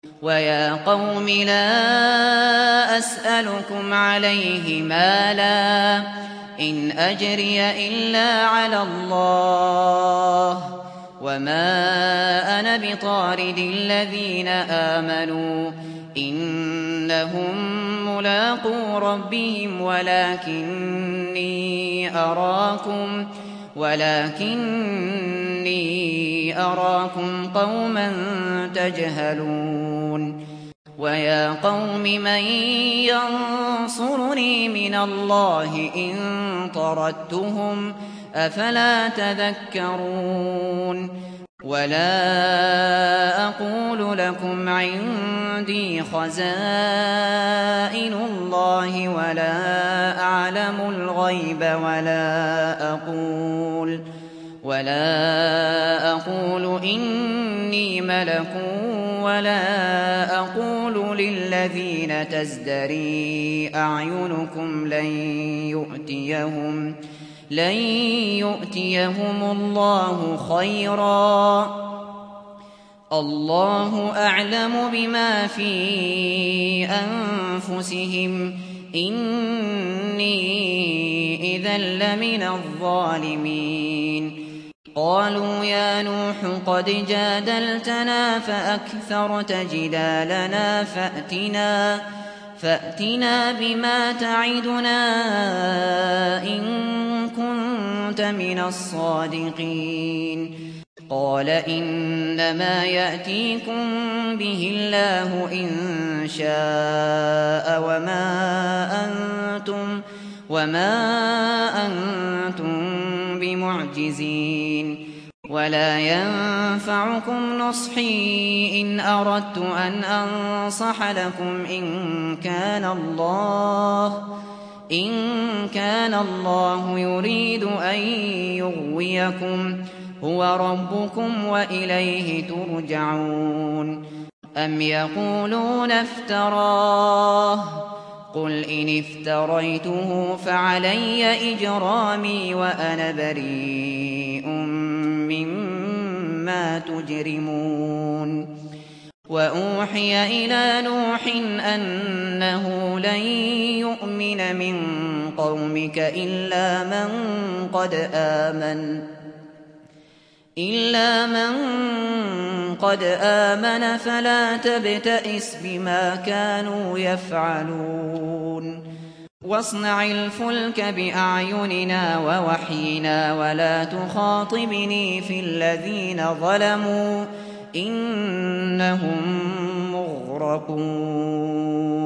ويا قوم لا أسألكم عليه مالا إن أجري إلا على الله وما أنا بطارد الذين آمنوا إنهم ملاقو ربهم ولكني أراكم قوما تجهلون ويا قوم من ينصرني من الله إن طردتهم أفلا تذكرون ولا أقول لكم عندي خزائن الله ولا أعلم الغيب ولا أقول إني ملك ولا أقول للذين تزدري أعينكم لن يؤتيهم الله خيرا الله أعلم بما في أنفسهم إني إذا لمن الظالمين قالوا يا نوح قد جادلتنا فأكثرت جدالنا فأتنا بما تعدنا إن كنت من الصادقين قال إنما يأتيكم به الله إن شاء وما أنتم بمعجزين ولا ينفعكم نصحي إن أردت أن أنصح لكم إن كان الله يريد أن يغويكم هو ربكم وإليه ترجعون أم يقولون افتراه قل إن افتريته فعلي إجرامي وأنا بريء مما تجرمون وأوحي إلى نوح أنه لن يؤمن من قومك إلا من قد آمن فلا تبتئس بما كانوا يفعلون واصنع الفلك بأعيننا ووحينا ولا تخاطبني في الذين ظلموا إنهم مغرقون